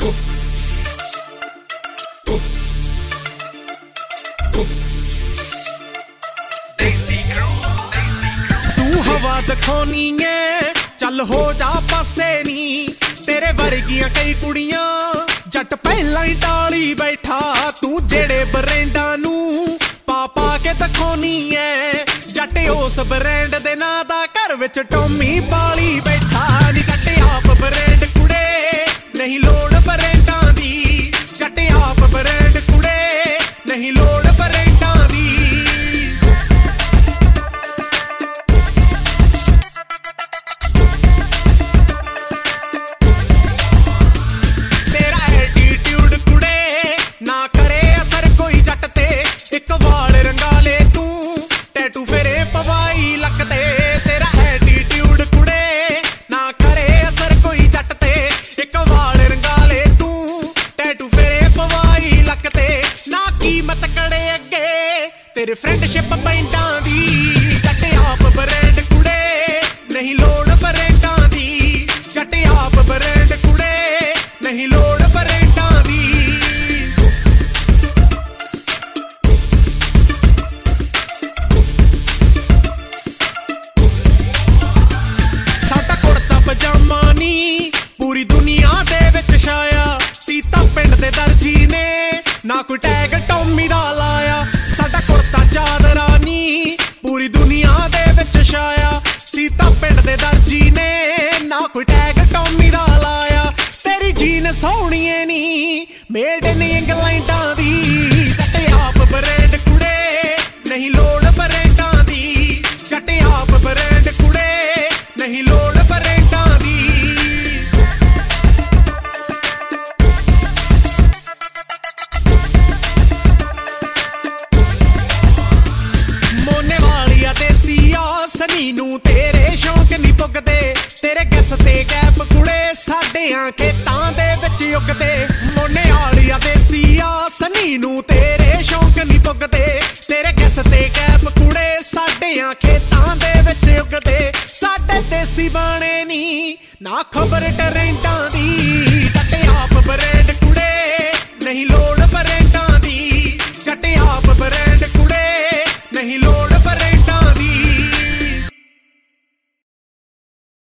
तू हवा दिखानी है चल हो जा पासे नी तेरे वर्गियां कई कुड़ियां जट पहला ही टाली बैठा तू जेड़े ब्रांडा नू पा पा के दिखानी है जट उस ब्रांड दे नां दा घर विच टॉमी पाली बैठा नी जट आप ब्रांड कुड़े नहीं लोड़ ब्रांडां दी जट आप ब्रांड कुड़े नहीं लोड़ ब्रांडां दी तेरे फ्रेंडशिप बैंडां दी जट आप ब्रांड कुड़े नहीं लोड़ ब्रांडां दी जट आप ब्रांड कुड़े नहीं लोड़ ब्रांडां दी साडा कुर्ता पजामा नी पूरी दुनिया दे विच छाया सीता पिंड दे दर्जी ने ना कोई टैग टॉमी दा लाया साडा कुर्ता चादरा नी पूरी दुनिया दे विच छाया सीता पिंड दे दर्जी ने ना कोई टैग टॉमी दा लाया तेरी जीन सोहणीए नी मेड इन इंग्लैंडां दी जट आप ब्रांड कुड़े नहीं लोड़ ब्रांडां दी जट आप ब्रांड कुड़े नहीं लोड़ ब्रांडां दी सनी नू तेरे शौक नी पुगदे तेरे गैस ते गैप कुड़े साडियां खेतां दे विच उगदे मोने वालिया देसिया सनी नू तेरे शौक नी पुगदे तेरे गैस ते गैप कुड़े साडियां खेतां दे विच उगदे साडे देसी बाणे नी ना खबर टरेंटां दी